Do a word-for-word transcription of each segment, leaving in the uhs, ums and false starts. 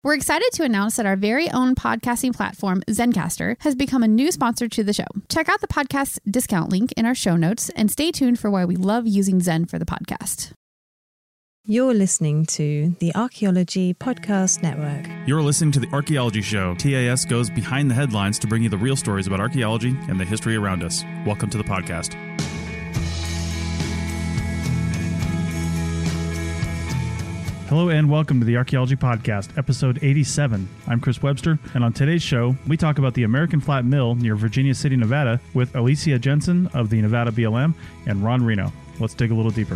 We're excited to announce that our very own podcasting platform, Zencastr, has become a new sponsor to the show. Check out the podcast discount link in our show notes and stay tuned for why we love using Zen for the podcast. You're listening to the Archaeology Podcast Network. You're listening to The Archaeology Show. T A S goes behind the headlines to bring you the real stories about archaeology and the history around us. Welcome to the podcast. Hello and welcome to the Archaeology Podcast, episode eighty-seven. I'm Chris Webster, and on today's show, we talk about the American Flat Mill near Virginia City, Nevada, with Alicia Jensen of the Nevada B L M and Ron Reno. Let's dig a little deeper.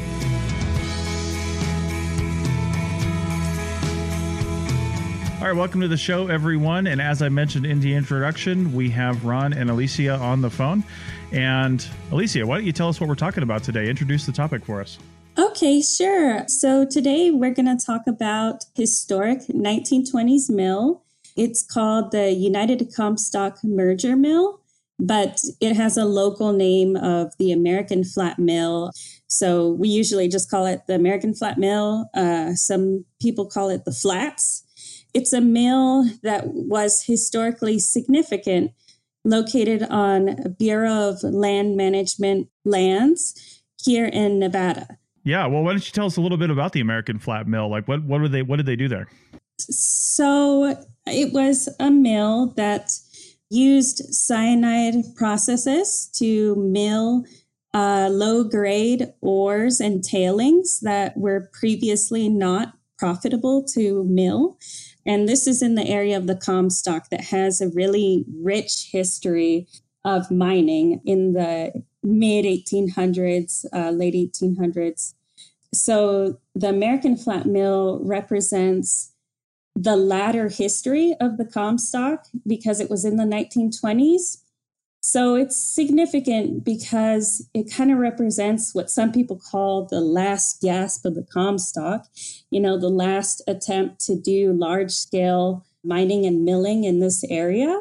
All right, welcome to the show, everyone. And as I mentioned in the introduction, we have Ron and Alicia on the phone. And Alicia, why don't you tell us what we're talking about today? Introduce the topic for us. Okay, sure. So today we're going to talk about historic nineteen twenties mill. It's called the United Comstock Merger Mill, but it has a local name of the American Flat Mill. So we usually just call it the American Flat Mill. Uh, some people call it the Flats. It's a mill that was historically significant, located on Bureau of Land Management lands here in Nevada. Yeah, well, why don't you tell us a little bit about the American Flat Mill? Like, what what were they? What did they do there? So it was a mill that used cyanide processes to mill uh, low-grade ores and tailings that were previously not profitable to mill. And this is in the area of the Comstock that has a really rich history of mining in the mid eighteen hundreds, uh, late eighteen hundreds. So the American Flat Mill represents the latter history of the Comstock because it was in the nineteen twenties. So it's significant because it kind of represents what some people call the last gasp of the Comstock, you know, the last attempt to do large scale mining and milling in this area.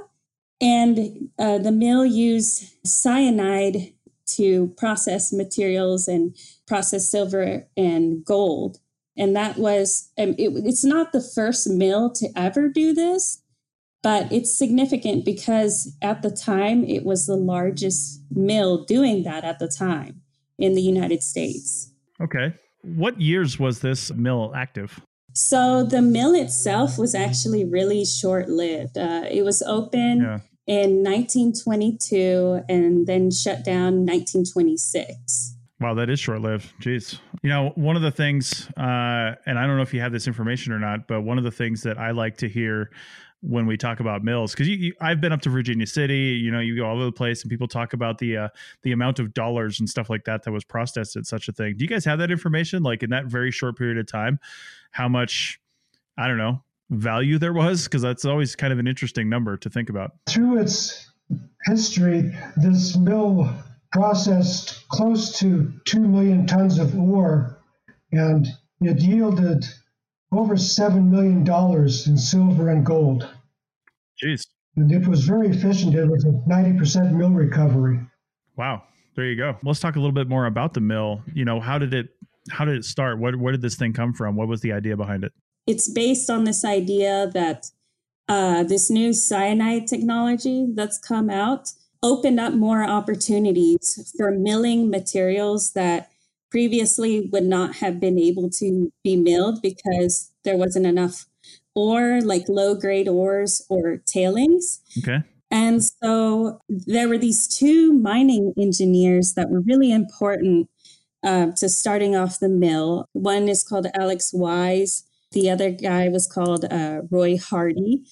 And uh, the mill used cyanide to process materials and process silver and gold. And that was, um, it, it's not the first mill to ever do this, but it's significant because at the time, it was the largest mill doing that at the time in the United States. Okay. What years was this mill active? So the mill itself was actually really short-lived. Uh, it was open yeah. in nineteen twenty-two and then shut down nineteen twenty-six. Wow, that is short-lived. Jeez. You know, one of the things, uh, and I don't know if you have this information or not, but one of the things that I like to hear when we talk about mills, because you, you, I've been up to Virginia City, you know, you go all over the place and people talk about the uh, the amount of dollars and stuff like that that was processed at such a thing. Do you guys have that information? Like in that very short period of time, how much, I don't know, value there was? Because that's always kind of an interesting number to think about. Through its history, this mill processed close to two million tons of ore, and it yielded over seven million dollars in silver and gold. Jeez. And it was very efficient. It was a ninety percent mill recovery. Wow. There you go. Let's talk a little bit more about the mill. You know, how did it, how did it start? What, where did this thing come from? What was the idea behind it? It's based on this idea that uh, this new cyanide technology that's come out opened up more opportunities for milling materials that previously would not have been able to be milled because there wasn't enough ore, like low-grade ores or tailings. Okay. And so there were these two mining engineers that were really important uh, to starting off the mill. One is called Alex Wise. The other guy was called uh, Roy Hardy.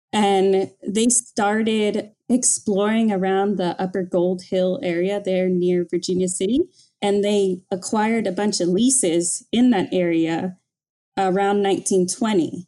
And they started exploring around the Upper Gold Hill area there near Virginia City. And they acquired a bunch of leases in that area around nineteen twenty.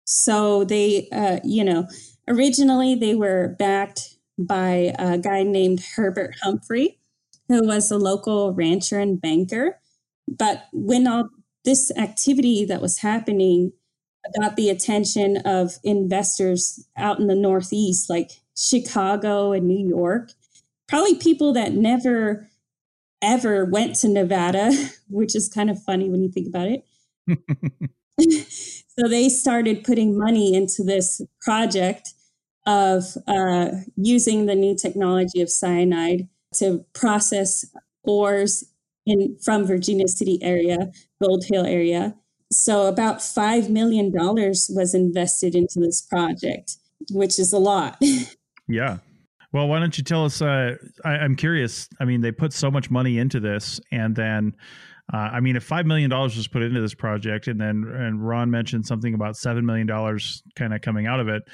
So they, uh, you know, originally they were backed by a guy named Herbert Humphrey, who was a local rancher and banker. But when all this activity that was happening got the attention of investors out in the Northeast, like Chicago and New York, probably people that never, ever went to Nevada, which is kind of funny when you think about it. So they started putting money into this project of uh, using the new technology of cyanide to process ores in from Virginia City area, Gold Hill area. So about five million dollars was invested into this project, which is a lot. Yeah. Well, why don't you tell us, uh, I, I'm curious. I mean, they put so much money into this, and then, uh, I mean, if five million dollars was put into this project, and then and Ron mentioned something about seven million dollars kind of coming out of it,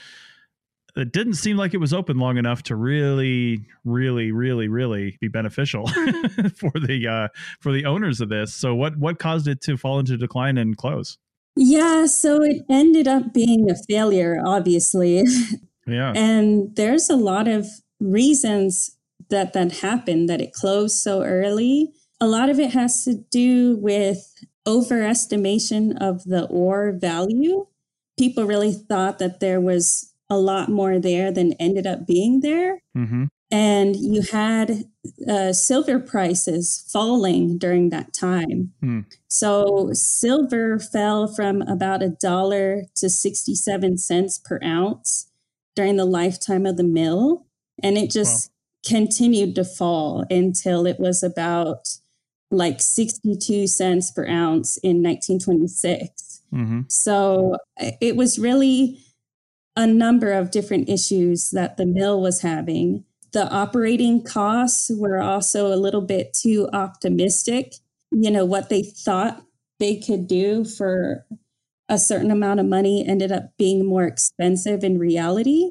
it didn't seem like it was open long enough to really, really, really, really be beneficial for the uh, for the owners of this. So what what caused it to fall into decline and close? Yeah, so it ended up being a failure, obviously. Yeah. And there's a lot of reasons that that happened, that it closed so early. A lot of it has to do with overestimation of the ore value. People really thought that there was a lot more there than ended up being there. Mm-hmm. And you had uh, silver prices falling during that time. Mm. So silver fell from about a dollar to sixty-seven cents per ounce during the lifetime of the mill. And it just wow. continued to fall until it was about like sixty-two cents per ounce in nineteen twenty-six. Mm-hmm. So it was really a number of different issues that the mill was having. The operating costs were also a little bit too optimistic. You know, what they thought they could do for a certain amount of money ended up being more expensive in reality.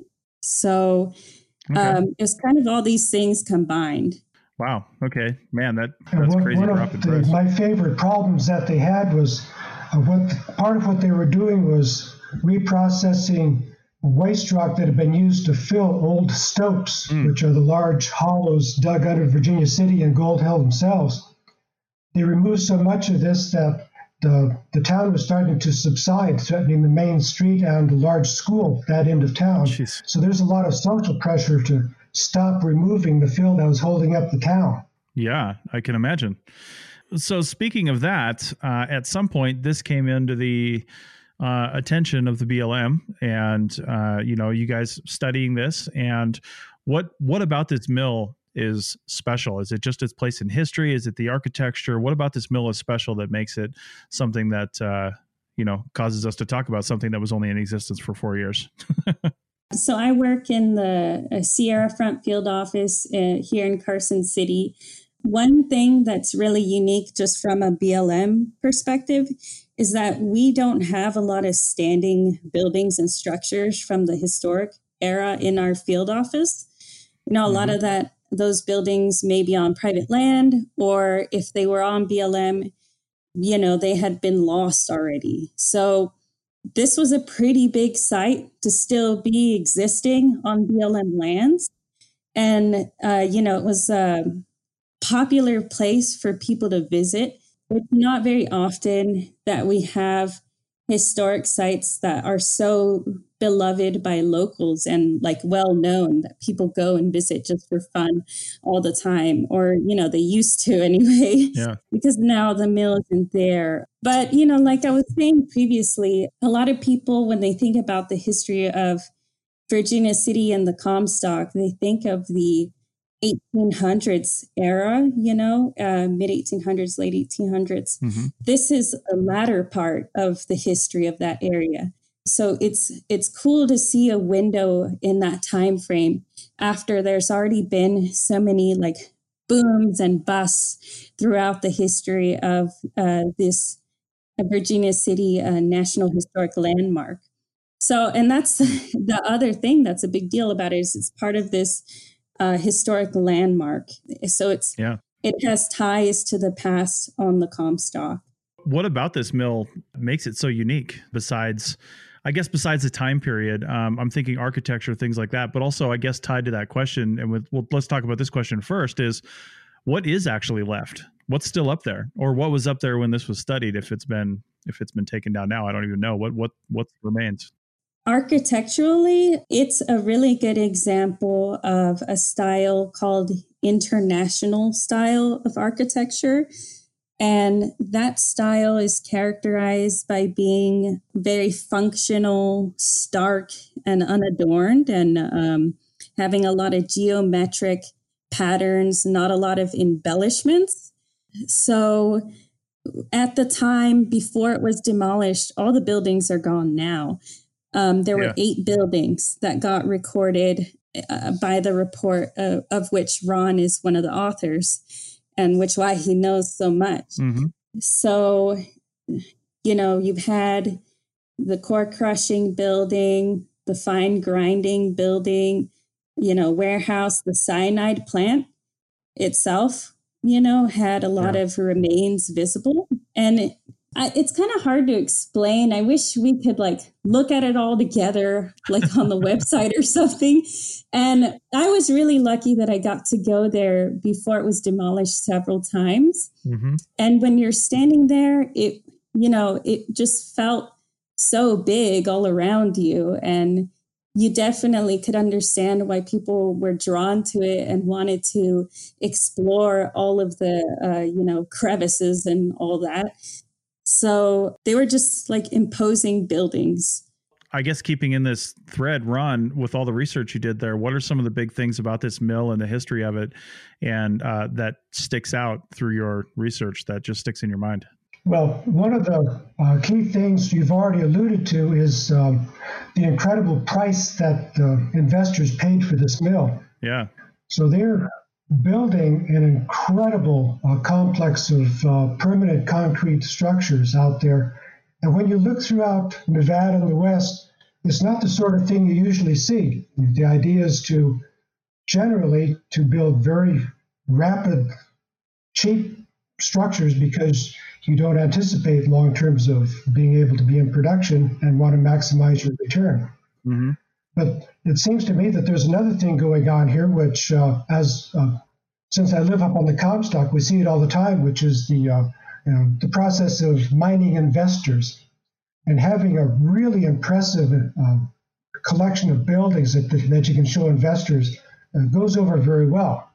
So okay. um, it was kind of all these things combined. Wow. Okay. Man, that, that's one, crazy one drop in the, price. My favorite problems that they had was uh, what part of what they were doing was reprocessing waste rock that had been used to fill old stopes, mm. which are the large hollows dug under Virginia City and Gold Hill themselves. They removed so much of this that the, the town was starting to subside, threatening the main street and the large school at that end of town. Jeez. So there's a lot of social pressure to stop removing the fill that was holding up the town. Yeah, I can imagine. So speaking of that, uh, at some point, this came into the uh, attention of the B L M, and uh, you know, you guys studying this, and what what about this mill is special? Is it just its place in history? Is it the architecture? What about this mill is special that makes it something that uh, you know causes us to talk about something that was only in existence for four years? So I work in the uh, Sierra Front Field Office uh, here in Carson City. One thing that's really unique just from a B L M perspective is that we don't have a lot of standing buildings and structures from the historic era in our field office. You know, a mm-hmm. lot of that, those buildings may be on private land, or if they were on B L M, you know, they had been lost already. So this was a pretty big site to still be existing on B L M lands. And, uh, you know, it was a popular place for people to visit. It's not very often that we have historic sites that are so beloved by locals and like well known that people go and visit just for fun all the time, or, you know, they used to anyway, yeah. because now the mill isn't there. But, you know, like I was saying previously, a lot of people, when they think about the history of Virginia City and the Comstock, they think of the eighteen hundreds era, you know, uh, mid eighteen hundreds, late eighteen hundreds. Mm-hmm. This is a latter part of the history of that area. So it's it's cool to see a window in that time frame after there's already been so many like booms and busts throughout the history of uh, this uh, Virginia City uh, National Historic Landmark. So, and that's the other thing that's a big deal about it is it's part of this uh, historic landmark. So it's yeah. it has ties to the past on the Comstock. What about this mill makes it so unique besides, I guess, besides the time period? Um, I'm thinking architecture, things like that, but also I guess tied to that question, and with, well, let's talk about this question first, is what is actually left? What's still up there? Or what was up there when this was studied? If it's been, if it's been taken down now, I don't even know what, what, what remains. Architecturally, it's a really good example of a style called international style of architecture. And that style is characterized by being very functional, stark, and unadorned, and um, having a lot of geometric patterns, not a lot of embellishments. So at the time before it was demolished, all the buildings are gone now. Um, there were yeah. eight buildings that got recorded uh, by the report of, of which Ron is one of the authors, and which why he knows so much. Mm-hmm. So, you know, you've had the core crushing building, the fine grinding building, you know, warehouse, the cyanide plant itself, you know, had a lot yeah. of remains visible. And it, I, it's kind of hard to explain. I wish we could like look at it all together, like on the website or something. And I was really lucky that I got to go there before it was demolished several times. Mm-hmm. And when you're standing there, it, you know, it just felt so big all around you. And you definitely could understand why people were drawn to it and wanted to explore all of the, uh, you know, crevices and all that. So they were just like imposing buildings. I guess keeping in this thread, Ron, with all the research you did there, what are some of the big things about this mill and the history of it and uh, that sticks out through your research that just sticks in your mind? Well, one of the uh, key things you've already alluded to is um, the incredible price that uh, investors paid for this mill. Yeah. So they're building an incredible uh, complex of uh, permanent concrete structures out there. And when you look throughout Nevada and the West, it's not the sort of thing you usually see. The idea is to generally to build very rapid, cheap structures because you don't anticipate long terms of being able to be in production and want to maximize your return. Mm-hmm. But it seems to me that there's another thing going on here, which uh, as uh, since I live up on the Comstock, we see it all the time, which is the uh, you know, the process of mining investors and having a really impressive uh, collection of buildings that, that you can show investors uh, goes over very well.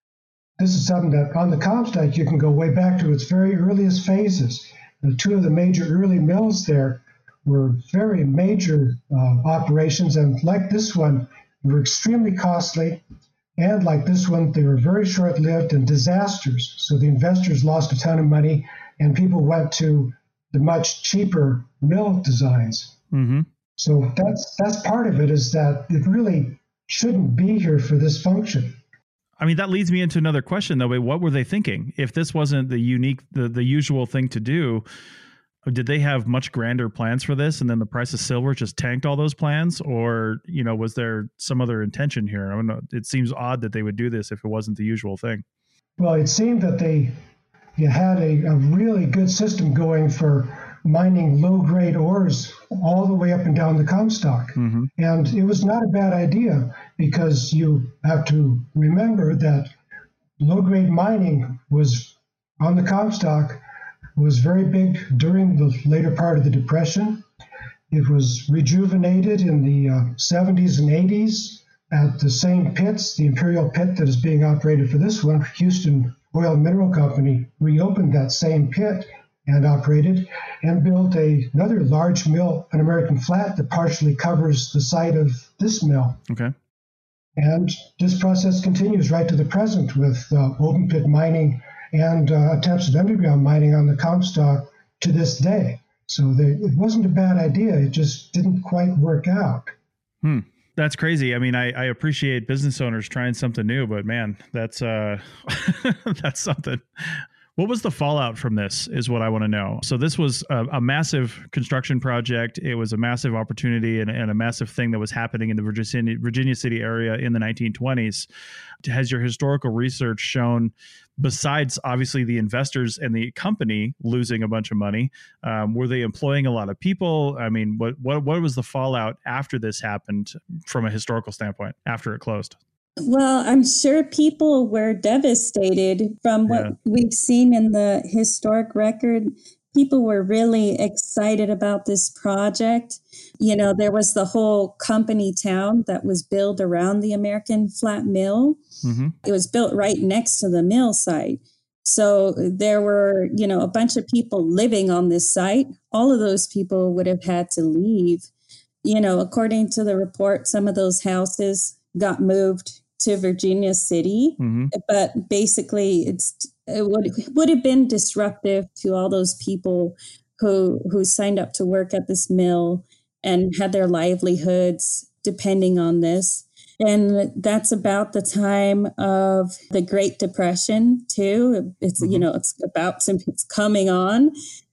This is something that on the Comstock you can go way back to its very earliest phases. The two of the major early mills there were very major uh, operations, and like this one, were extremely costly. And like this one, they were very short-lived and disasters. So the investors lost a ton of money, and people went to the much cheaper mill designs. Mm-hmm. So that's that's part of it, is that it really shouldn't be here for this function. I mean, that leads me into another question, though. What were they thinking? If this wasn't the unique, the, the usual thing to do, did they have much grander plans for this, and then the price of silver just tanked all those plans? Or, you know, was there some other intention here? I don't know. It seems odd that they would do this if it wasn't the usual thing. Well, it seemed that they you had a, a really good system going for mining low-grade ores all the way up and down the Comstock. Mm-hmm. And it was not a bad idea, because you have to remember that low-grade mining was on the Comstock was very big during the later part of the Depression. It was rejuvenated in the uh, seventies and eighties at the same pits. The Imperial pit that is being operated for this one, Houston Oil and Mineral Company, reopened that same pit and operated and built a, another large mill, an American Flat, that partially covers the site of this mill. Okay. And this process continues right to the present with uh, open pit mining and uh, attempts at underground mining on the Comstock to this day. So they, it wasn't a bad idea. It just didn't quite work out. Hmm. That's crazy. I mean, I, I appreciate business owners trying something new, but man, that's uh, that's something. What was the fallout from this is what I want to know. So this was a, a massive construction project. It was a massive opportunity and, and a massive thing that was happening in the Virginia, Virginia City area in the nineteen twenties. Has your historical research shown, besides obviously the investors and the company losing a bunch of money, um, were they employing a lot of people? I mean, what, what, what was the fallout after this happened from a historical standpoint, after it closed? Well, I'm sure people were devastated from what yeah. we've seen in the historic record. People were really excited about this project. You know, there was the whole company town that was built around the American Flat Mill. Mm-hmm. It was built right next to the mill site. So there were, you know, a bunch of people living on this site. All of those people would have had to leave. You know, according to the report, some of those houses got moved to Virginia City, mm-hmm. but basically it's it would would have been disruptive to all those people who who signed up to work at this mill and had their livelihoods depending on this. And that's about the time of the Great Depression too. It's, mm-hmm. you know, it's about to, it's coming on.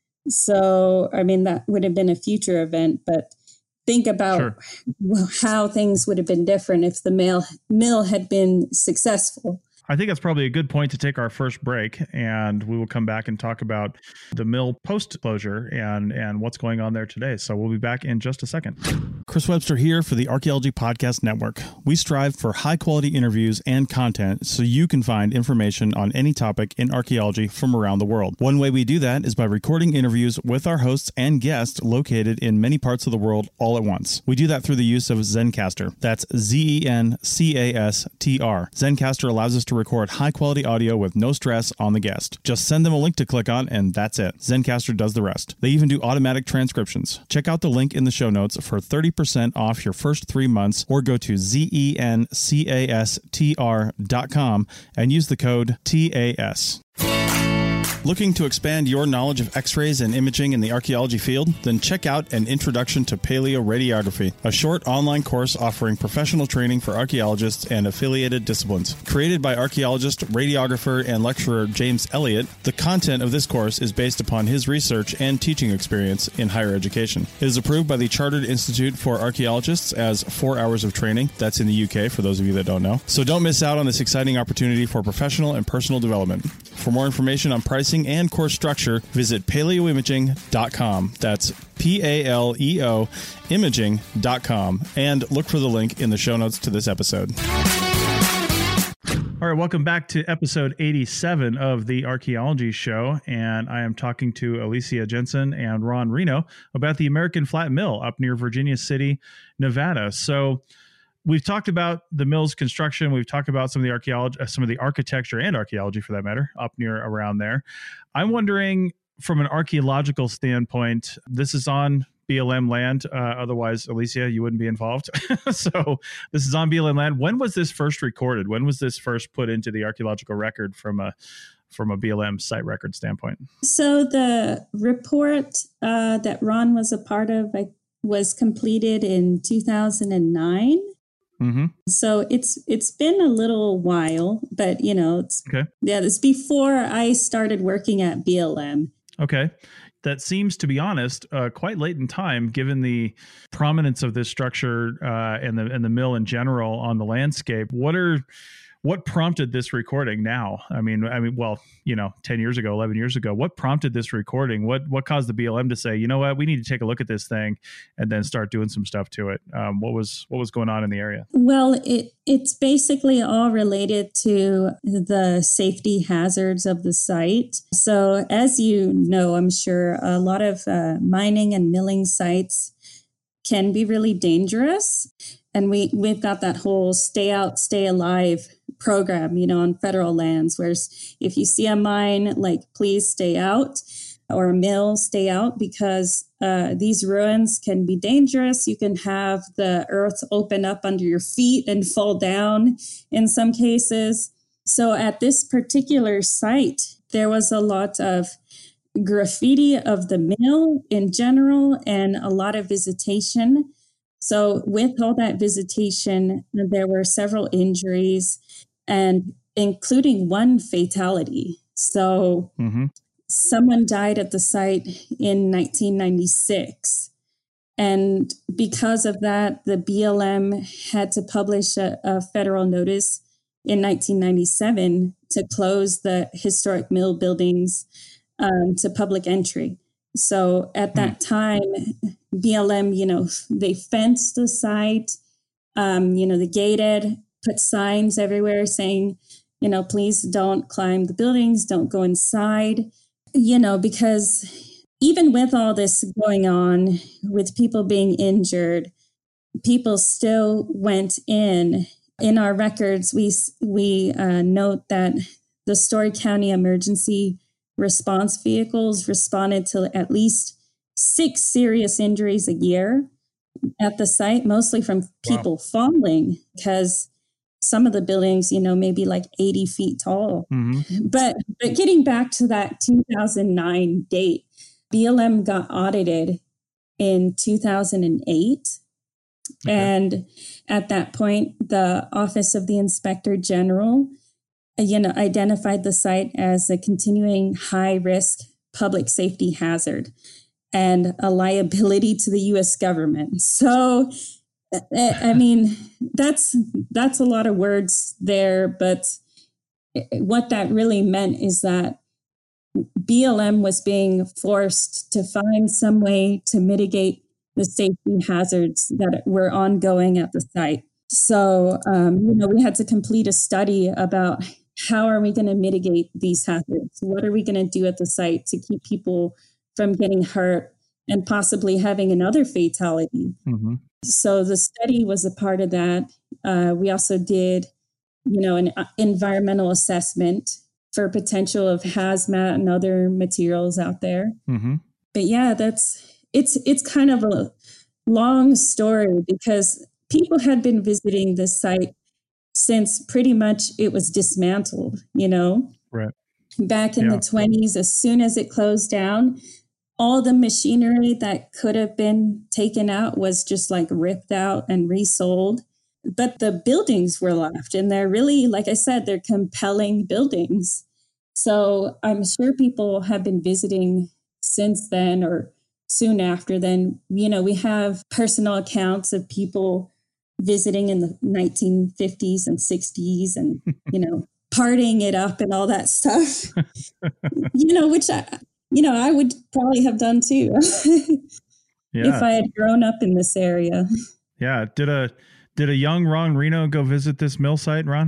So, I mean, that would have been a future event, but think about sure. how things would have been different if the mill, mill had been successful. I think that's probably a good point to take our first break, and we will come back and talk about the mill post-closure and, and what's going on there today. So we'll be back in just a second. Chris Webster here for the Archaeology Podcast Network. We strive for high-quality interviews and content so you can find information on any topic in archaeology from around the world. One way we do that is by recording interviews with our hosts and guests located in many parts of the world all at once. We do that through the use of Zencastr. That's Z E N C A S T R. Zencastr allows us to record high-quality audio with no stress on the guest. Just send them a link to click on, and that's it. Zencastr does the rest. They even do automatic transcriptions. Check out the link in the show notes for thirty percent off your first three months, or go to Z E N C A S T R dot com and use the code T A S. Looking to expand your knowledge of X-rays and imaging in the archaeology field? Then check out An Introduction to Paleoradiography, a short online course offering professional training for archaeologists and affiliated disciplines. Created by archaeologist, radiographer, and lecturer James Elliott, the content of this course is based upon his research and teaching experience in higher education. It is approved by the Chartered Institute for Archaeologists as four hours of training. That's in the U K, for those of you that don't know. So don't miss out on this exciting opportunity for professional and personal development. For more information on pricing and course structure, visit paleoimaging dot com. That's P A L E O imaging dot com, and look for the link in the show notes to this episode. All right, welcome back to episode eighty-seven of the Archaeology Show, and I am talking to Alicia Jensen and Ron Reno about the American Flat Mill up near Virginia City, Nevada. So we've talked about the mill's construction. We've talked about some of the archaeology, uh, some of the architecture and archaeology, for that matter, up near around there. I'm wondering, from an archaeological standpoint, this is on B L M land. Uh, otherwise, Alicia, you wouldn't be involved. So this is on B L M land. When was this first recorded? When was this first put into the archaeological record from a from a B L M site record standpoint? So the report uh, that Ron was a part of I, was completed in two thousand nine. Mm-hmm. So it's it's been a little while, but you know, it's okay. Yeah, it's before I started working at B L M. Okay. That seems, to be honest, uh, quite late in time, given the prominence of this structure uh, and the and the mill in general on the landscape. What are What prompted this recording now? I mean, I mean, well, you know, ten years ago, eleven years ago, what prompted this recording? What what caused the B L M to say, you know what, we need to take a look at this thing and then start doing some stuff to it? Um, what was what was going on in the area? Well, it it's basically all related to the safety hazards of the site. So as you know, I'm sure a lot of uh, mining and milling sites can be really dangerous. And we, we've got that whole stay out, stay alive program, you know, on federal lands, where if you see a mine, like, please stay out, or a mill, stay out, because uh, these ruins can be dangerous. You can have the earth open up under your feet and fall down in some cases. So at this particular site, there was a lot of graffiti of the mill in general and a lot of visitation. So with all that visitation, there were several injuries, and including one fatality. So mm-hmm. someone died at the site in nineteen ninety-six. And because of that, the B L M had to publish a, a federal notice in nineteen ninety-seven to close the historic mill buildings um, to public entry. So at that mm. time, B L M, you know, they fenced the site, um, you know, they gated, put signs everywhere saying, you know, please don't climb the buildings, don't go inside, you know, because even with all this going on, with people being injured, people still went in. In our records, we we uh, note that the Story County Emergency Response Vehicles responded to at least six serious injuries a year at the site, mostly from people wow. falling, because some of the buildings, you know, maybe like eighty feet tall. Mm-hmm. But but getting back to that two thousand nine date, B L M got audited in two thousand eight. Okay. And at that point, the Office of the Inspector General, you know, identified the site as a continuing high risk public safety hazard and a liability to the U S government. So, I mean, that's that's a lot of words there, but what that really meant is that B L M was being forced to find some way to mitigate the safety hazards that were ongoing at the site. So, um, you know, we had to complete a study about how are we going to mitigate these hazards? What are we going to do at the site to keep people from getting hurt and possibly having another fatality? Mm-hmm. So the study was a part of that. Uh, we also did, you know, an environmental assessment for potential of hazmat and other materials out there. Mm-hmm. But yeah, that's it's it's kind of a long story because people had been visiting this site since pretty much it was dismantled, you know, right. Back in yeah. the twenties, as soon as it closed down, all the machinery that could have been taken out was just like ripped out and resold. But the buildings were left, and they're really, like I said, they're compelling buildings. So I'm sure people have been visiting since then or soon after then. You know, we have personal accounts of people visiting in the nineteen fifties and sixties and, you know, partying it up and all that stuff, you know, which I, you know, I would probably have done too yeah. if I had grown up in this area. Yeah. Did a, did a young Ron Reno go visit this mill site, Ron?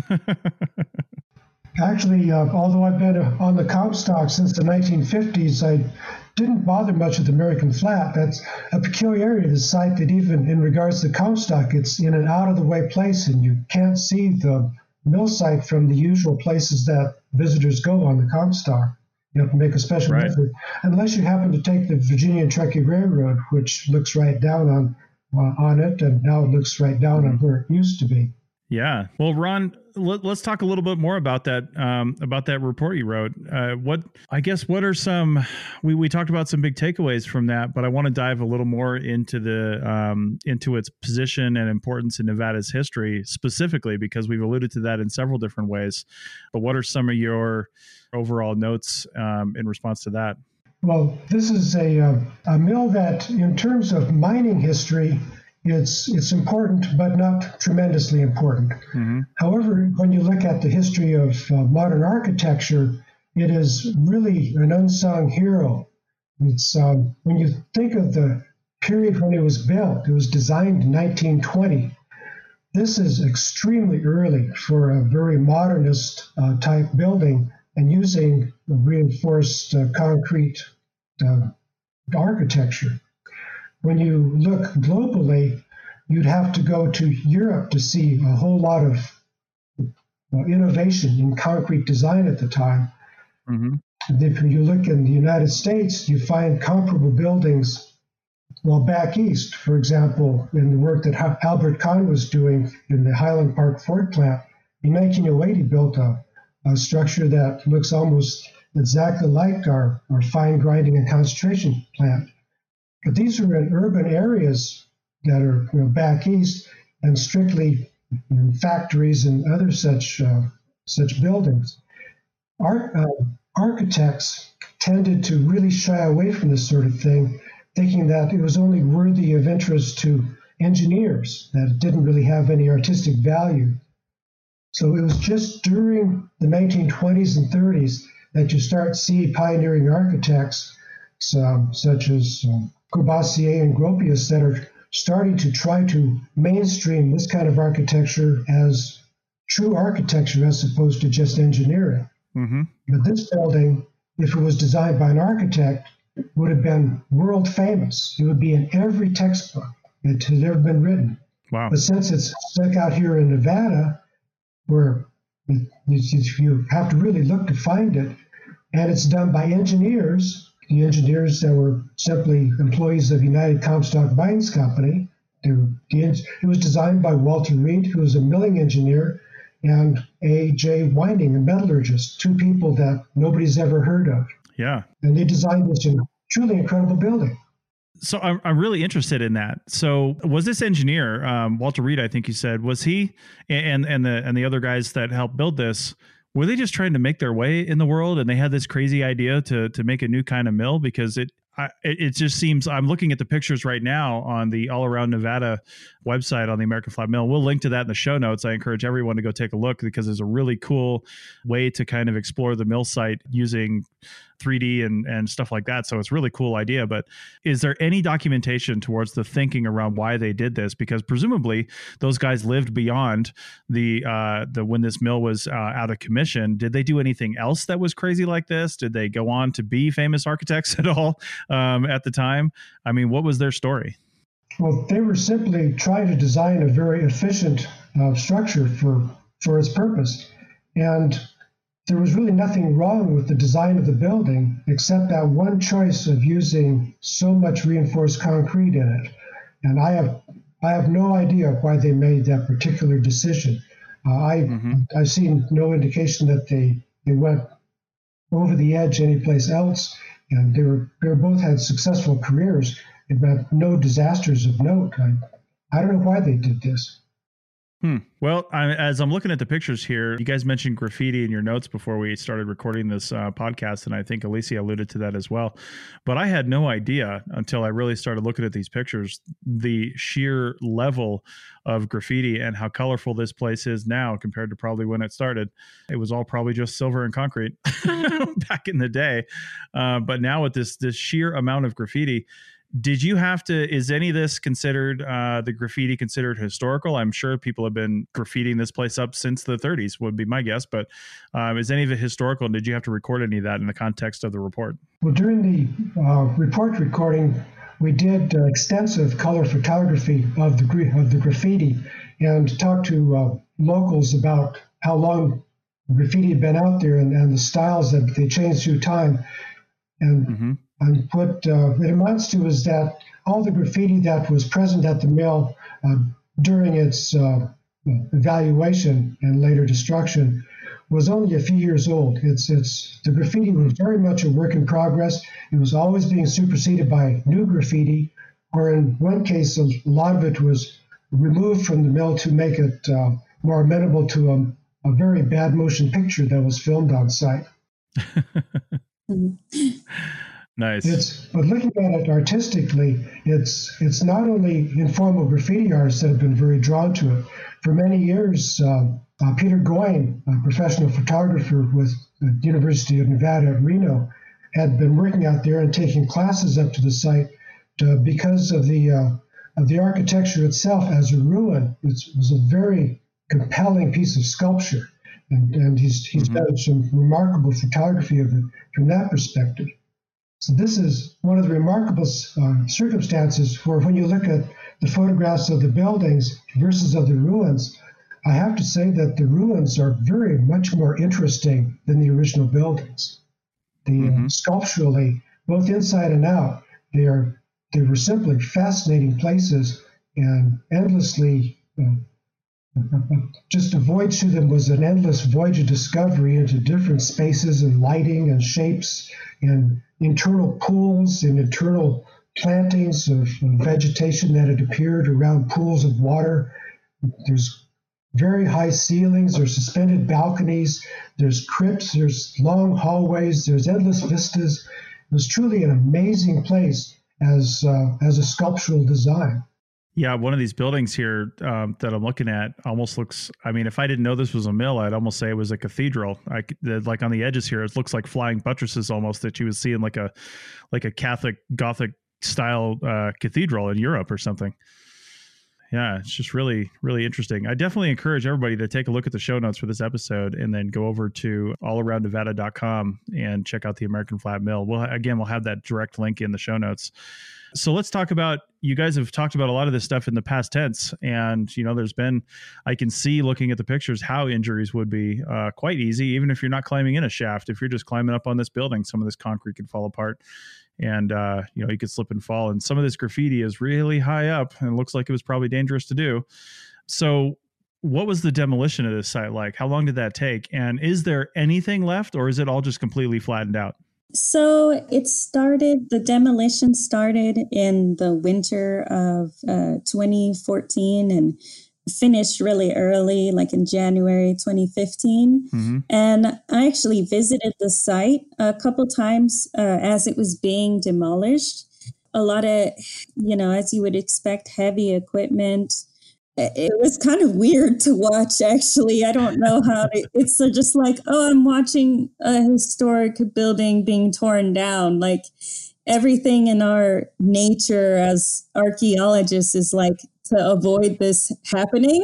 Actually, uh, although I've been on the Comstock since the nineteen fifties, I didn't bother much with American Flat. That's a peculiarity of the site that even in regards to Comstock, it's in an out-of-the-way place, and you can't see the mill site from the usual places that visitors go on the Comstock. You have to make a special right. effort, unless you happen to take the Virginia and Truckee Railroad, which looks right down on uh, on it, and now it looks right down on where it used to be. Yeah. Well, Ron, let, let's talk a little bit more about that, um, about that report you wrote. Uh, what, I guess, what are some, we, we talked about some big takeaways from that, but I want to dive a little more into the, um, into its position and importance in Nevada's history specifically, because we've alluded to that in several different ways. But what are some of your overall notes um, in response to that? Well, this is a, uh, a mill that, in terms of mining history, It's it's important, but not tremendously important. Mm-hmm. However, when you look at the history of uh, modern architecture, it is really an unsung hero. It's um, when you think of the period when it was built, it was designed in nineteen twenty. This is extremely early for a very modernist uh, type building and using reinforced uh, concrete uh, architecture. When you look globally, you'd have to go to Europe to see a whole lot of uh, innovation in concrete design at the time. Mm-hmm. And if you look in the United States, you find comparable buildings, well, back east, for example, in the work that Albert Kahn was doing in the Highland Park Ford plant. In nineteen oh eight, he built a, a structure that looks almost exactly like our, our fine grinding and concentration plant. But these are in urban areas that are, you know, back east, and strictly in factories and other such uh, such buildings. Art, uh, architects tended to really shy away from this sort of thing, thinking that it was only worthy of interest to engineers, that it didn't really have any artistic value. So it was just during the nineteen twenties and thirties that you start see pioneering architects um, such as um, Courvoisier and Gropius that are starting to try to mainstream this kind of architecture as true architecture as opposed to just engineering. Mm-hmm. But this building, if it was designed by an architect, would have been world famous. It would be in every textbook that has ever been written. Wow. But since it's stuck out here in Nevada, where You, you have to really look to find it. And it's done by engineers, the engineers that were simply employees of United Comstock Mines Company. They were, the, it was designed by Walter Reed, who was a milling engineer, and A J Winding, a metallurgist, two people that nobody's ever heard of. Yeah. And they designed this truly incredible building. So I'm, I'm really interested in that. So was this engineer, um, Walter Reed, I think you said, was he and, and the, and the other guys that helped build this, were they just trying to make their way in the world and they had this crazy idea to, to make a new kind of mill? Because it, I, it just seems, I'm looking at the pictures right now on the All Around Nevada website on the American Flat Mill. We'll link to that in the show notes. I encourage everyone to go take a look because there's a really cool way to kind of explore the mill site using three D and, and stuff like that. So it's a really cool idea. But is there any documentation towards the thinking around why they did this? Because presumably those guys lived beyond the uh, the when this mill was uh, out of commission. Did they do anything else that was crazy like this? Did they go on to be famous architects at all um, at the time? I mean, what was their story? Well, they were simply trying to design a very efficient uh, structure for, for its purpose. And there was really nothing wrong with the design of the building, except that one choice of using so much reinforced concrete in it. And I have I have no idea why they made that particular decision. Uh, I mm-hmm. I've seen no indication that they, they went over the edge anyplace else. And they were they were both had successful careers. They've had no disasters of note. I, I don't know why they did this. Hmm. Well, I, as I'm looking at the pictures here, you guys mentioned graffiti in your notes before we started recording this uh, podcast, and I think Alicia alluded to that as well. But I had no idea until I really started looking at these pictures, the sheer level of graffiti and how colorful this place is now compared to probably when it started. It was all probably just silver and concrete back in the day. Uh, but now with this this sheer amount of graffiti, did you have to, is any of this considered, uh, the graffiti considered historical? I'm sure people have been graffitiing this place up since the thirties would be my guess, but um, is any of it historical? And did you have to record any of that in the context of the report? Well, during the uh, report recording, we did uh, extensive color photography of the, of the graffiti and talked to uh, locals about how long graffiti had been out there and, and the styles that they changed through time. And mm-hmm. And what uh, it amounts to is that all the graffiti that was present at the mill uh, during its uh, evaluation and later destruction was only a few years old. It's it's the graffiti was very much a work in progress. It was always being superseded by new graffiti, or in one case, a lot of it was removed from the mill to make it uh, more amenable to a, a very bad motion picture that was filmed on site. Nice. It's, but looking at it artistically, it's it's not only informal graffiti artists that have been very drawn to it. For many years, uh, uh, Peter Goyne, a professional photographer with the University of Nevada at Reno, had been working out there and taking classes up to the site to, because of the uh, of the architecture itself as a ruin. It was a very compelling piece of sculpture, and, and he's he's mm-hmm. done some remarkable photography of it from that perspective. So this is one of the remarkable uh, circumstances where when you look at the photographs of the buildings versus of the ruins, I have to say that the ruins are very much more interesting than the original buildings. The, mm-hmm. uh, sculpturally, both inside and out, they are they were simply fascinating places and endlessly, uh, just a voyage through them was an endless voyage of discovery into different spaces and lighting and shapes and internal pools and internal plantings of, of vegetation that had appeared around pools of water. There's very high ceilings, there's suspended balconies, there's crypts, there's long hallways, there's endless vistas. It was truly an amazing place as uh, as a sculptural design. Yeah, one of these buildings here um, that I'm looking at almost looks, I mean, if I didn't know this was a mill, I'd almost say it was a cathedral. I, like on the edges here, it looks like flying buttresses almost that you would see in like a like a Catholic Gothic style uh, cathedral in Europe or something. Yeah, it's just really, really interesting. I definitely encourage everybody to take a look at the show notes for this episode and then go over to all around nevada dot com and check out the American Flat Mill. We'll, again, we'll have that direct link in the show notes. So let's talk about, you guys have talked about a lot of this stuff in the past tense. And, you know, there's been, I can see looking at the pictures how injuries would be uh, quite easy, even if you're not climbing in a shaft. If you're just climbing up on this building, some of this concrete could fall apart. And, uh, you know, you could slip and fall. And some of this graffiti is really high up and it looks like it was probably dangerous to do. So what was the demolition of this site like? How long did that take? And is there anything left, or is it all just completely flattened out? So it started, the demolition started in the winter of uh, twenty fourteen and finished really early, like in January twenty fifteen. Mm-hmm. And I actually visited the site a couple times uh, as it was being demolished. A lot of, you know, as you would expect, heavy equipment. It was kind of weird to watch, actually. I don't know how to, it's just like, oh, I'm watching a historic building being torn down. Like everything in our nature as archaeologists is like to avoid this happening.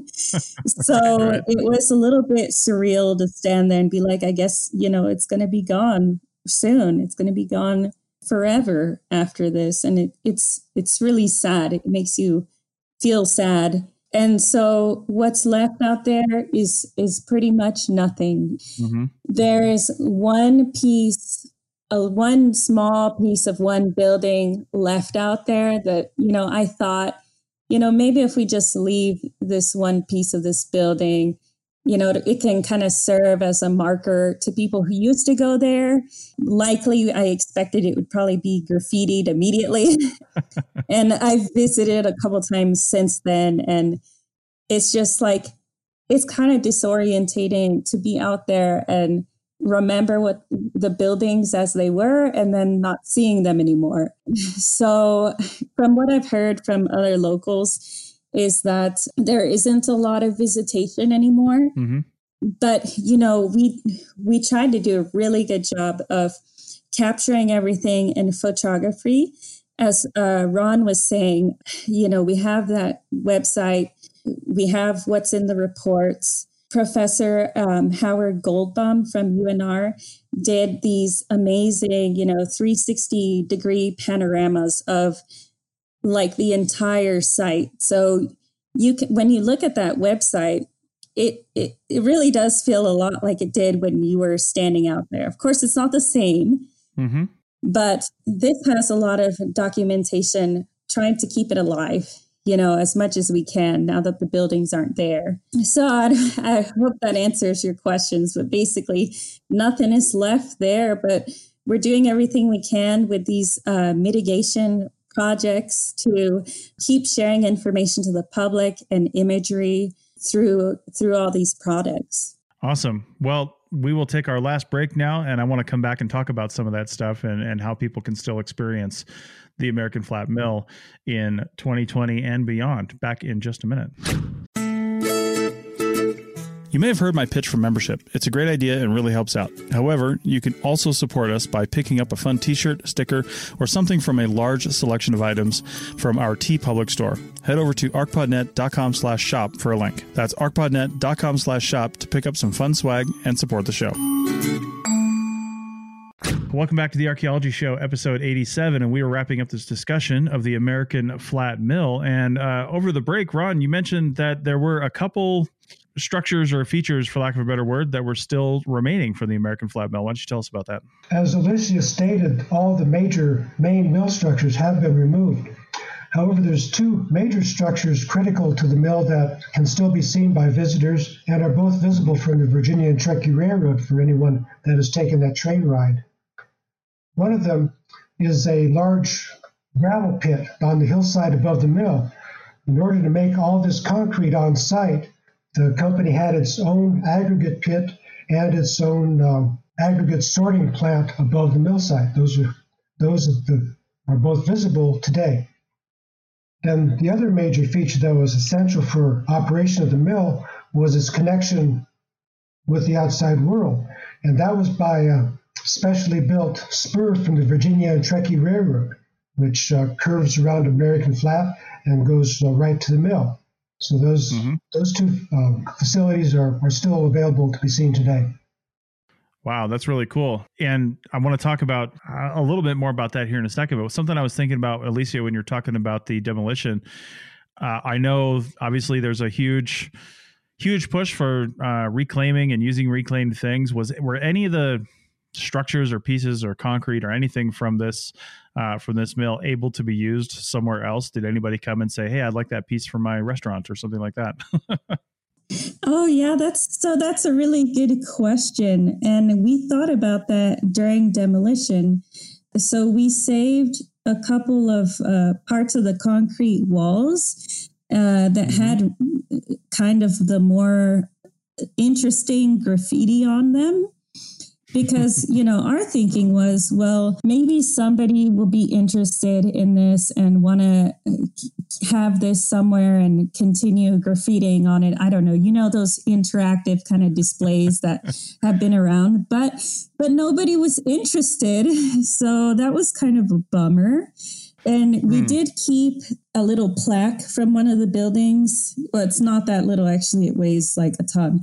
So right. It was a little bit surreal to stand there and be like, I guess, you know, it's going to be gone soon. It's going to be gone forever after this. And it, it's, it's really sad. It makes you feel sad. And so what's left out there is is pretty much nothing. Mm-hmm. There is one piece, a one small piece of one building left out there that, you know, I thought, you know, maybe if we just leave this one piece of this building, you know, it can kind of serve as a marker to people who used to go there. Likely, I expected it would probably be graffitied immediately. And I've visited a couple times since then. And it's just like, it's kind of disorientating to be out there and remember what the buildings as they were and then not seeing them anymore. So from what I've heard from other locals, is that there isn't a lot of visitation anymore. Mm-hmm. But, you know, we we tried to do a really good job of capturing everything in photography. As uh, Ron was saying, you know, we have that website. We have what's in the reports. Professor um, Howard Goldbaum from U N R did these amazing, you know, three sixty degree panoramas of like the entire site. So you can, when you look at that website, it, it it really does feel a lot like it did when you were standing out there. Of course, it's not the same, mm-hmm. but this has a lot of documentation trying to keep it alive, you know, as much as we can now that the buildings aren't there. So I, I hope that answers your questions, but basically nothing is left there, but we're doing everything we can with these uh, mitigation projects to keep sharing information to the public and imagery through through all these products. Awesome. Well, we will take our last break now, and I want to come back and talk about some of that stuff and, and how people can still experience the American Flat Mill in twenty twenty and beyond. Back in just a minute. You may have heard my pitch for membership. It's a great idea and really helps out. However, you can also support us by picking up a fun t-shirt, sticker, or something from a large selection of items from our TeePublic store. Head over to arcpodnet.com slash shop for a link. That's arcpodnet.com slash shop to pick up some fun swag and support the show. Welcome back to the Archaeology Show, episode eighty-seven, and we are wrapping up this discussion of the American Flat Mill. And uh, over the break, Ron, you mentioned that there were a couple structures or features, for lack of a better word, that were still remaining from the American Flat Mill. Why don't you tell us about that? As Alicia stated, all the major main mill structures have been removed. However, there's two major structures critical to the mill that can still be seen by visitors and are both visible from the Virginia and Truckee Railroad for anyone that has taken that train ride. One of them is a large gravel pit on the hillside above the mill. In order to make all this concrete on site, the company had its own aggregate pit and its own um, aggregate sorting plant above the mill site. Those are those are, the, are both visible today. And the other major feature that was essential for operation of the mill was its connection with the outside world, and that was by a specially built spur from the Virginia and Truckee Railroad, which uh, curves around American Flat and goes uh, right to the mill. So those mm-hmm. those two uh, facilities are, are still available to be seen today. Wow, that's really cool. And I want to talk about uh, a little bit more about that here in a second. But something I was thinking about, Alicia, when you're talking about the demolition, uh, I know obviously there's a huge, huge push for uh, reclaiming and using reclaimed things. Was were any of the structures or pieces or concrete or anything from this uh, from this mill able to be used somewhere else? Did anybody come and say, "Hey, I'd like that piece for my restaurant" or something like that? Oh, yeah, that's so that's a really good question. And we thought about that during demolition. So we saved a couple of uh, parts of the concrete walls uh, that mm-hmm. had kind of the more interesting graffiti on them. Because, you know, our thinking was, well, maybe somebody will be interested in this and want to have this somewhere and continue graffitiing on it. I don't know, you know, those interactive kind of displays that have been around, but but nobody was interested. So that was kind of a bummer. And we hmm. did keep a little plaque from one of the buildings. Well, it's not that little, actually. It weighs like a ton.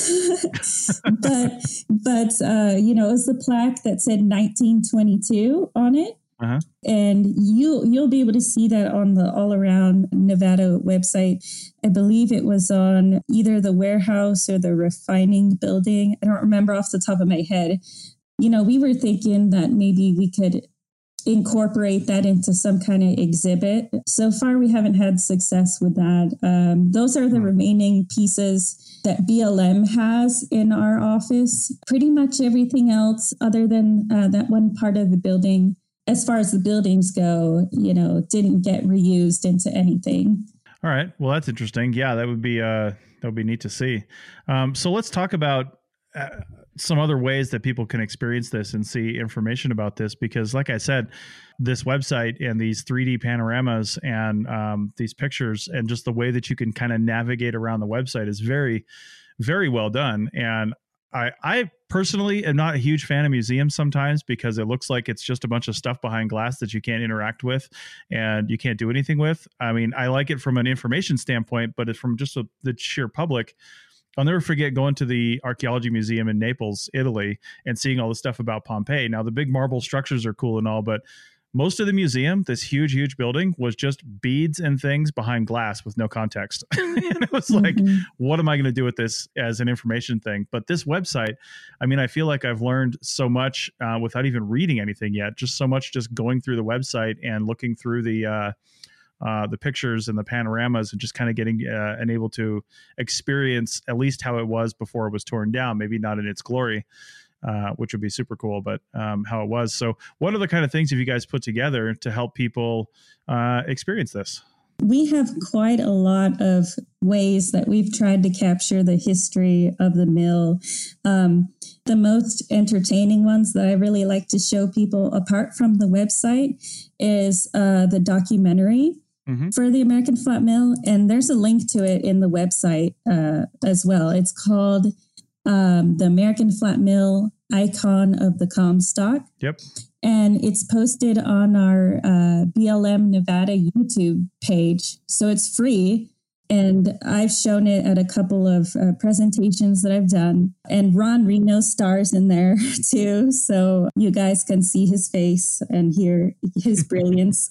but, but uh, you know, it was the plaque that said nineteen twenty-two on it. Uh-huh. And you, you'll be able to see that on the All Around Nevada website. I believe it was on either the warehouse or the refining building. I don't remember off the top of my head. You know, we were thinking that maybe we could incorporate that into some kind of exhibit. So far, we haven't had success with that. Um, those are the remaining pieces that B L M has in our office. Pretty much everything else, other than uh, that one part of the building, as far as the buildings go, you know, didn't get reused into anything. All right. Well, that's interesting. Yeah, that would be uh, that would be neat to see. Um, so let's talk about Uh, some other ways that people can experience this and see information about this, because like I said, this website and these three D panoramas and um, these pictures and just the way that you can kind of navigate around the website is very, very well done. And I, I personally am not a huge fan of museums sometimes because it looks like it's just a bunch of stuff behind glass that you can't interact with and you can't do anything with. I mean, I like it from an information standpoint, but it's from just a, the sheer public. I'll never forget going to the Archaeology Museum in Naples, Italy, and seeing all the stuff about Pompeii. Now, the big marble structures are cool and all, but most of the museum, this huge, huge building, was just beads and things behind glass with no context. And it was like, mm-hmm. what am I going to do with this as an information thing? But this website, I mean, I feel like I've learned so much uh, without even reading anything yet, just so much just going through the website and looking through the uh, Uh, the pictures and the panoramas and just kind of getting uh, and able to experience at least how it was before it was torn down, maybe not in its glory, uh, which would be super cool, but um, how it was. So what are the kind of things have you guys put together to help people uh, experience this? We have quite a lot of ways that we've tried to capture the history of the mill. Um, the most entertaining ones that I really like to show people, apart from the website, is uh, the documentary mm-hmm. for the American Flat Mill. And there's a link to it in the website uh, as well. It's called um, The American Flat Mill, Icon of the Comstock. Yep. And it's posted on our uh, B L M Nevada YouTube page. So it's free. And I've shown it at a couple of uh, presentations that I've done. And Ron Reno stars in there too. So you guys can see his face and hear his brilliance.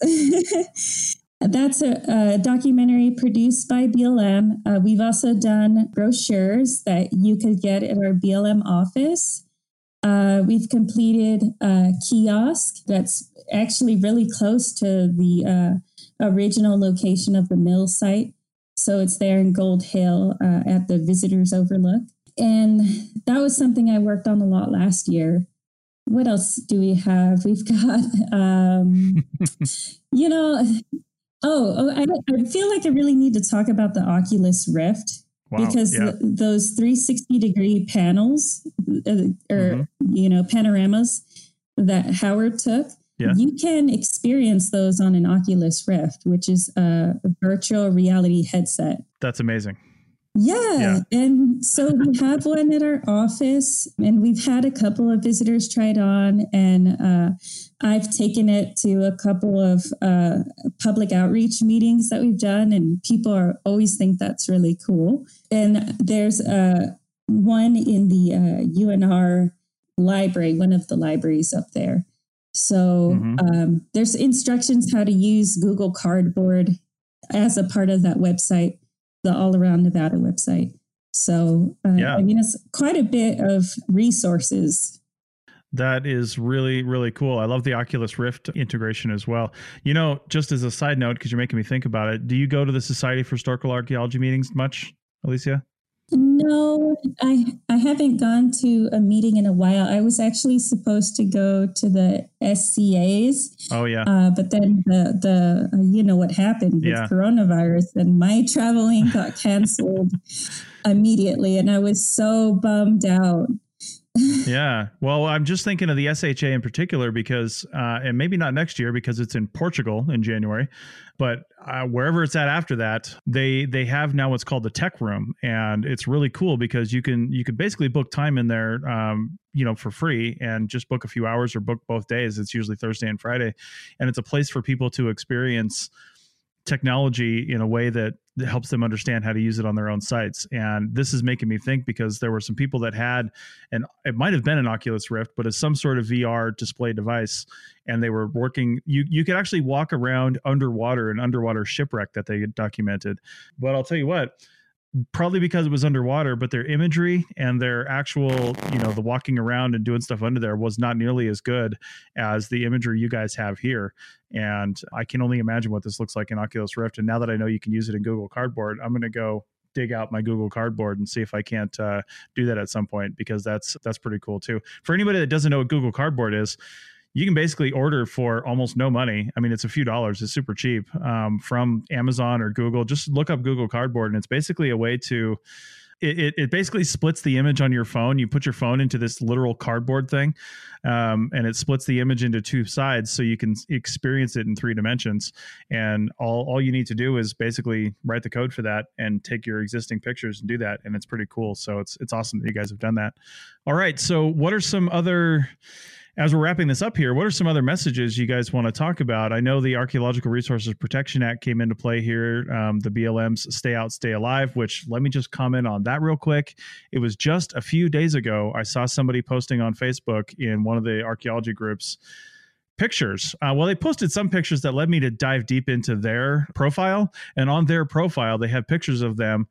That's a, a documentary produced by B L M. Uh, we've also done brochures that you could get at our B L M office. Uh, we've completed a kiosk that's actually really close to the uh, original location of the mill site. So it's there in Gold Hill uh, at the Visitors Overlook. And that was something I worked on a lot last year. What else do we have? We've got, um, you know, oh, oh I, I feel like I really need to talk about the Oculus Rift. Wow, because yeah. th- those three sixty degree panels uh, or, mm-hmm. you know, panoramas that Howard took, yeah. you can experience those on an Oculus Rift, which is a virtual reality headset. That's amazing. Yeah. Yeah. And so we have one at our office, and we've had a couple of visitors try it on, and uh, I've taken it to a couple of uh, public outreach meetings that we've done, and people are always think that's really cool. And there's uh, one in the uh, U N R library, one of the libraries up there. So Mm-hmm. um, there's instructions how to use Google Cardboard as a part of that website, the All Around Nevada website. So, uh, Yeah. I mean, it's quite a bit of resources. That is really, really cool. I love the Oculus Rift integration as well. You know, just as a side note, because you're making me think about it, do you go to the Society for Historical Archaeology meetings much, Alicia? No, I I haven't gone to a meeting in a while. I was actually supposed to go to the S C As, Oh, yeah. uh, but then the the uh, you know what happened with Yeah. coronavirus, and my traveling got canceled immediately, and I was so bummed out. Yeah. Well, I'm just thinking of the S H A in particular because, uh, and maybe not next year because it's in Portugal in January, but uh, wherever it's at after that, they they have now what's called the tech room, and it's really cool because you can you can basically book time in there, um, you know, for free, and just book a few hours or book both days. It's usually Thursday and Friday, and it's a place for people to experience technology in a way that, that helps them understand how to use it on their own sites. And this is making me think because there were some people that had, and it might have been an Oculus Rift, but it's some sort of V R display device. And they were working, you, you could actually walk around underwater, an underwater shipwreck that they had documented. But I'll tell you what, probably because it was underwater, but their imagery and their actual, you know, the walking around and doing stuff under there was not nearly as good as the imagery you guys have here. And I can only imagine what this looks like in Oculus Rift. And now that I know you can use it in Google Cardboard, I'm going to go dig out my Google Cardboard and see if I can't uh, do that at some point, because that's, that's pretty cool too. For anybody that doesn't know what Google Cardboard is, you can basically order for almost no money. I mean, it's a few dollars. It's super cheap um, from Amazon or Google. Just look up Google Cardboard, and it's basically a way to, it, it, it basically splits the image on your phone. You put your phone into this literal cardboard thing, um, and it splits the image into two sides so you can experience it in three dimensions. And all, all you need to do is basically write the code for that and take your existing pictures and do that. And it's pretty cool. So it's, it's awesome that you guys have done that. All right. So what are some other... As we're wrapping this up here, what are some other messages you guys want to talk about? I know the Archaeological Resources Protection Act came into play here, um, the B L M's Stay Out, Stay Alive, which let me just comment on that real quick. It was just a few days ago, I saw somebody posting on Facebook in one of the archaeology groups pictures. Uh, well, they posted some pictures that led me to dive deep into their profile. And on their profile, they have pictures of them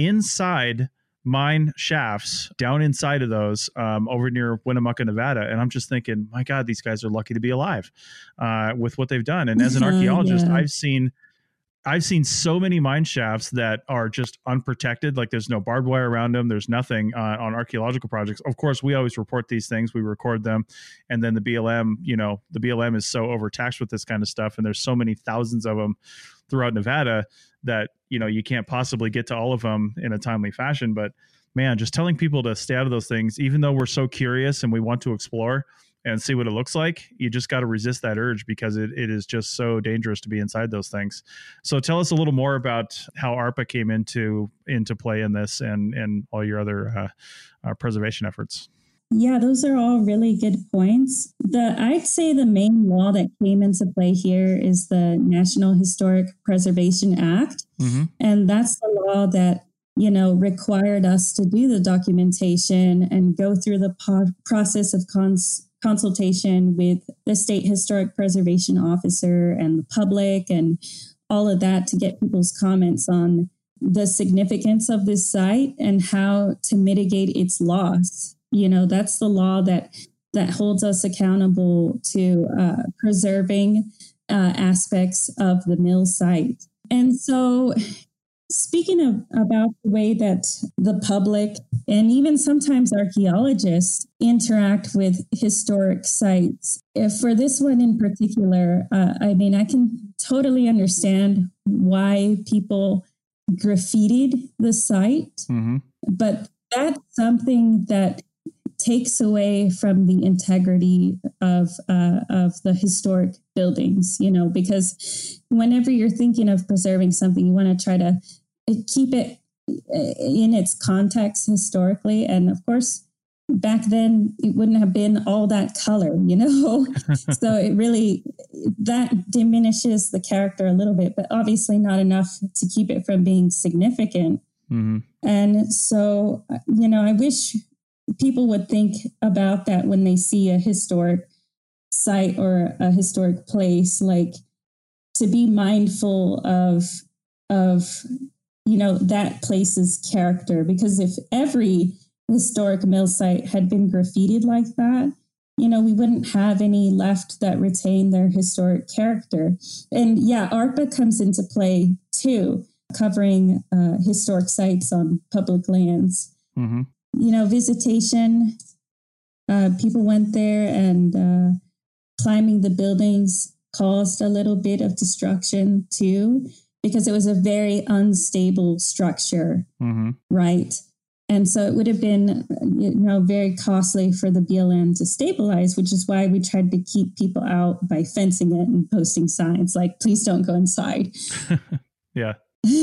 inside mine shafts, down inside of those, um, over near Winnemucca, Nevada. And I'm just thinking, my God, these guys are lucky to be alive uh, with what they've done. And as an archaeologist, yeah. I've seen I've seen so many mine shafts that are just unprotected. Like there's no barbed wire around them. There's nothing uh, on archaeological projects. Of course, we always report these things. We record them. And then the B L M, you know, the B L M is so overtaxed with this kind of stuff. And there's so many thousands of them throughout Nevada that, you know, you can't possibly get to all of them in a timely fashion. But man, just telling people to stay out of those things, even though we're so curious and we want to explore and see what it looks like, you just got to resist that urge because it, it is just so dangerous to be inside those things. So tell us a little more about how ARPA came into into play in this and, and all your other uh, uh, preservation efforts. Yeah, those are all really good points. The I'd say the main law that came into play here is the National Historic Preservation Act. Mm-hmm. And that's the law that, you know, required us to do the documentation and go through the po- process of cons- consultation with the State Historic Preservation Officer and the public and all of that to get people's comments on the significance of this site and how to mitigate its loss. You know, that's the law that that holds us accountable to uh, preserving uh, aspects of the mill site. And so speaking of about the way that the public and even sometimes archaeologists interact with historic sites, if for this one in particular, uh, I mean, I can totally understand why people graffitied the site, mm-hmm. but that's something that takes away from the integrity of uh, of the historic buildings, you know, because whenever you're thinking of preserving something, you want to try to keep it in its context historically. And of course, back then it wouldn't have been all that color, you know? So it really, that diminishes the character a little bit, but obviously not enough to keep it from being significant. Mm-hmm. And so, you know, I wish people would think about that when they see a historic site or a historic place, like to be mindful of, of, you know, that place's character, because if every historic mill site had been graffitied like that, you know, we wouldn't have any left that retain their historic character. And yeah, ARPA comes into play too, covering uh, historic sites on public lands. Mm-hmm. You know, visitation, uh, people went there and uh, climbing the buildings caused a little bit of destruction too, because it was a very unstable structure, mm-hmm. right? And so it would have been, you know, very costly for the B L M to stabilize, which is why we tried to keep people out by fencing it and posting signs like, please don't go inside. Yeah.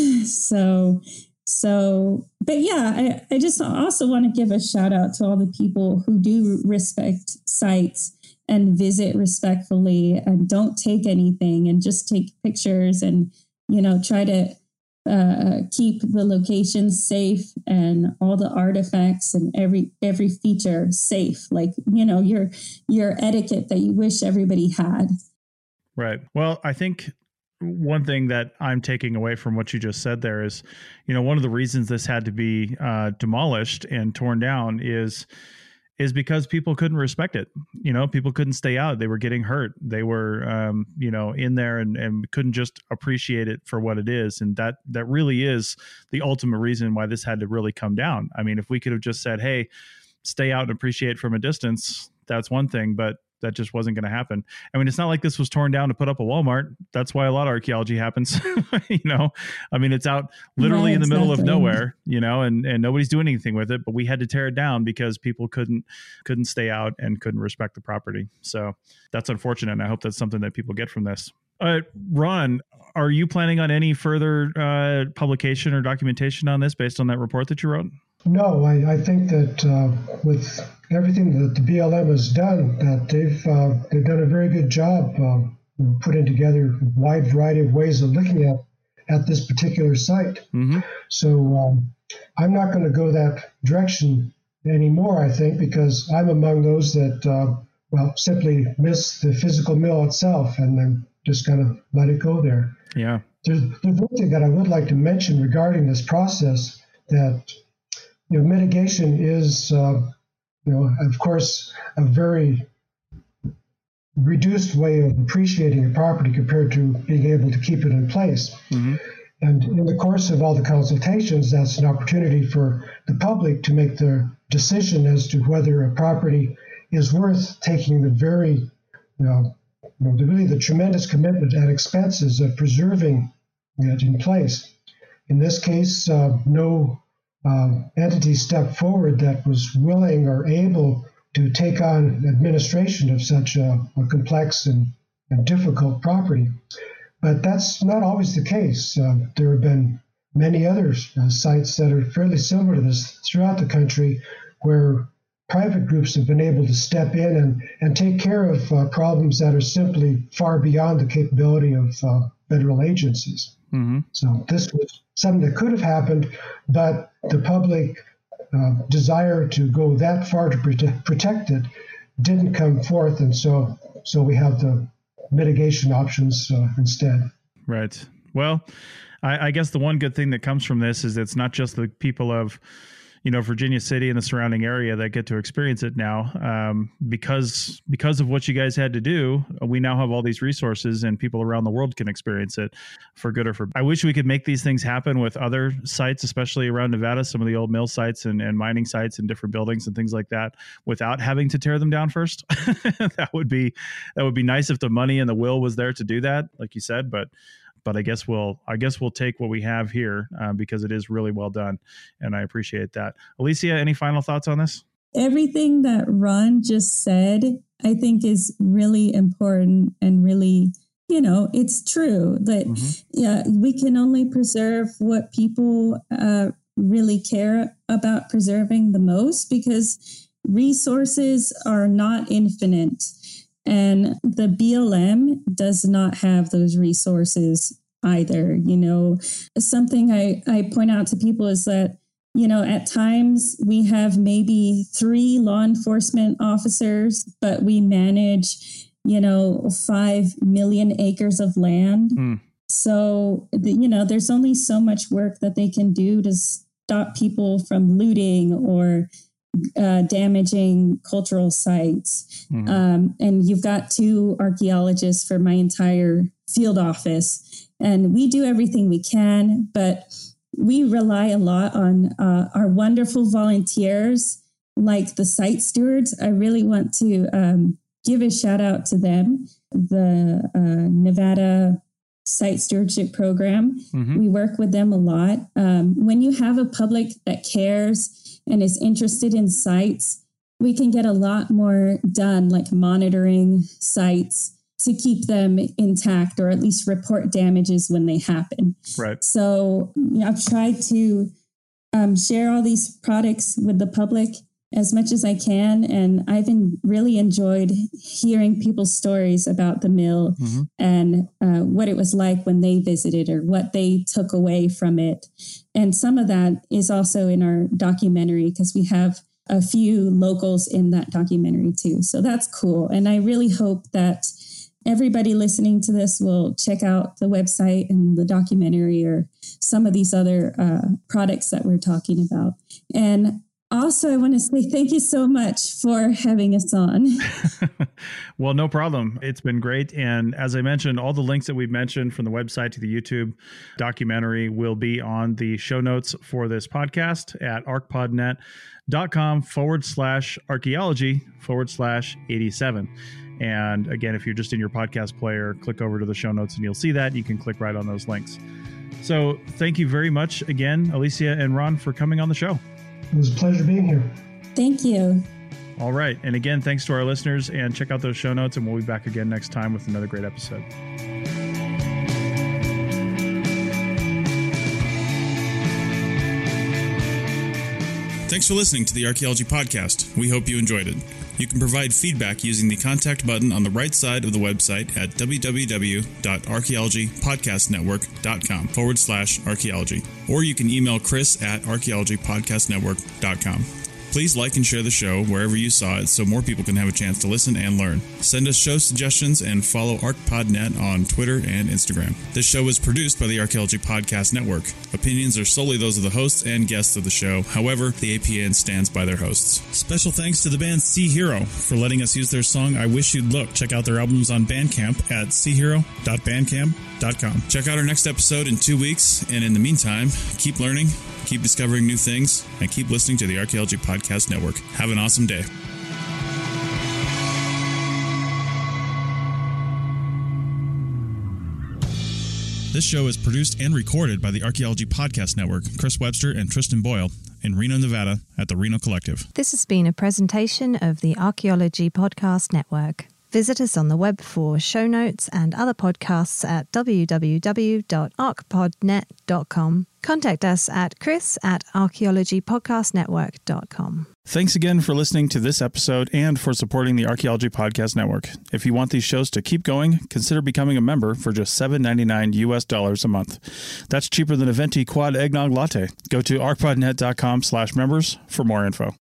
So, so, but yeah, I, I just also want to give a shout out to all the people who do respect sites and visit respectfully and don't take anything and just take pictures and, you know, try to uh, keep the location safe and all the artifacts and every every feature safe. Like, you know, your your etiquette that you wish everybody had. Right. Well, I think one thing that I'm taking away from what you just said there is, you know, one of the reasons this had to be uh, demolished and torn down is is because people couldn't respect it. You know, people couldn't stay out. They were getting hurt. They were, um, you know, in there and, and couldn't just appreciate it for what it is. And that, that really is the ultimate reason why this had to really come down. I mean, if we could have just said, hey, stay out and appreciate from a distance, that's one thing, but that just wasn't going to happen. I mean, it's not like this was torn down to put up a Walmart. That's why a lot of archaeology happens. You know, I mean, it's out literally right, in the exactly. middle of nowhere, you know, and, and nobody's doing anything with it, but we had to tear it down because people couldn't, couldn't stay out and couldn't respect the property. So that's unfortunate. And I hope that's something that people get from this. Uh, Ron, are you planning on any further uh, publication or documentation on this based on that report that you wrote? No, I, I think that uh, with everything that the B L M has done, that they've uh, they've done a very good job uh, putting together a wide variety of ways of looking at at this particular site. Mm-hmm. So um, I'm not going to go that direction anymore, I think, because I'm among those that, uh, well, simply miss the physical mill itself and then just kind of let it go there. Yeah. There's, there's one thing that I would like to mention regarding this process, that you know, mitigation is, uh, you know, of course, a very reduced way of appreciating a property compared to being able to keep it in place. Mm-hmm. And in the course of all the consultations, that's an opportunity for the public to make their decision as to whether a property is worth taking the very, you know, you know the, really the tremendous commitment and expenses of preserving it in place. In this case, uh, no Uh, entity stepped forward that was willing or able to take on administration of such a, a complex and, and difficult property. But that's not always the case. Uh, there have been many other uh, sites that are fairly similar to this throughout the country where private groups have been able to step in and, and take care of uh, problems that are simply far beyond the capability of uh, federal agencies. Mm-hmm. So this was something that could have happened, but the public uh, desire to go that far to prote- protect it didn't come forth, and so so we have the mitigation options uh, instead. Right. Well, I, I guess the one good thing that comes from this is it's not just the people of, you know, Virginia City and the surrounding area that get to experience it now. Um, because because of what you guys had to do, we now have all these resources and people around the world can experience it for good or for bad. I wish we could make these things happen with other sites, especially around Nevada, some of the old mill sites and, and mining sites and different buildings and things like that, without having to tear them down first. That would be that would be nice if the money and the will was there to do that, like you said, but But I guess we'll I guess we'll take what we have here uh, because it is really well done, and I appreciate that. Alicia, any final thoughts on this? Everything that Ron just said, I think, is really important and really, you know, it's true that mm-hmm. yeah, we can only preserve what people uh, really care about preserving the most, because resources are not infinite. And the B L M does not have those resources either. You know, something I, I point out to people is that, you know, at times we have maybe three law enforcement officers, but we manage, you know, five million acres of land. Mm. So, you know, there's only so much work that they can do to stop people from looting or uh, damaging cultural sites. Mm-hmm. Um, and you've got two archaeologists for my entire field office, and we do everything we can, but we rely a lot on uh, our wonderful volunteers, like the site stewards. I really want to um, give a shout out to them. The uh, Nevada Site Stewardship Program. Mm-hmm. We work with them a lot. Um, when you have a public that cares and is interested in sites, we can get a lot more done, like monitoring sites to keep them intact, or at least report damages when they happen. Right. So you know, I've tried to um, share all these products with the public as much as I can. And I've been really enjoyed hearing people's stories about the mill mm-hmm. and uh, what it was like when they visited, or what they took away from it. And some of that is also in our documentary, because we have a few locals in that documentary too. So that's cool. And I really hope that everybody listening to this will check out the website and the documentary, or some of these other uh, products that we're talking about. And also, I want to say thank you so much for having us on. Well, no problem. It's been great. And as I mentioned, all the links that we've mentioned, from the website to the YouTube documentary, will be on the show notes for this podcast at arcpodnet.com forward slash archaeology forward slash 87. And again, if you're just in your podcast player, click over to the show notes and you'll see that. You can click right on those links. So thank you very much again, Alicia and Ron, for coming on the show. It was a pleasure being here. Thank you. All right. And again, thanks to our listeners, and check out those show notes, and we'll be back again next time with another great episode. Thanks for listening to the Archaeology Podcast. We hope you enjoyed it. You can provide feedback using the contact button on the right side of the website at www.archaeologypodcastnetwork.com forward slash archaeology. Or you can email Chris at archaeologypodcastnetwork.com. Please like and share the show wherever you saw it so more people can have a chance to listen and learn. Send us show suggestions and follow ArcPodNet on Twitter and Instagram. This show is produced by the Archaeology Podcast Network. Opinions are solely those of the hosts and guests of the show. However, the A P N stands by their hosts. Special thanks to the band Sea Hero for letting us use their song I Wish You'd Look. Check out their albums on Bandcamp at sea hero dot bandcamp dot com. Check out our next episode in two weeks, and in the meantime, keep learning, keep discovering new things, and keep listening to the Archaeology Podcast Network. Have an awesome day. This show is produced and recorded by the Archaeology Podcast Network, Chris Webster and Tristan Boyle, in Reno, Nevada, at the Reno Collective. This has been a presentation of the Archaeology Podcast Network. Visit us on the web for show notes and other podcasts at w w w dot arc pod net dot com. Contact us at chris at archaeology podcast network dot com. Thanks again for listening to this episode and for supporting the Archaeology Podcast Network. If you want these shows to keep going, consider becoming a member for just seven ninety-nine U S dollars a month. That's cheaper than a venti quad eggnog latte. Go to arcpodnet dot com slash members for more info.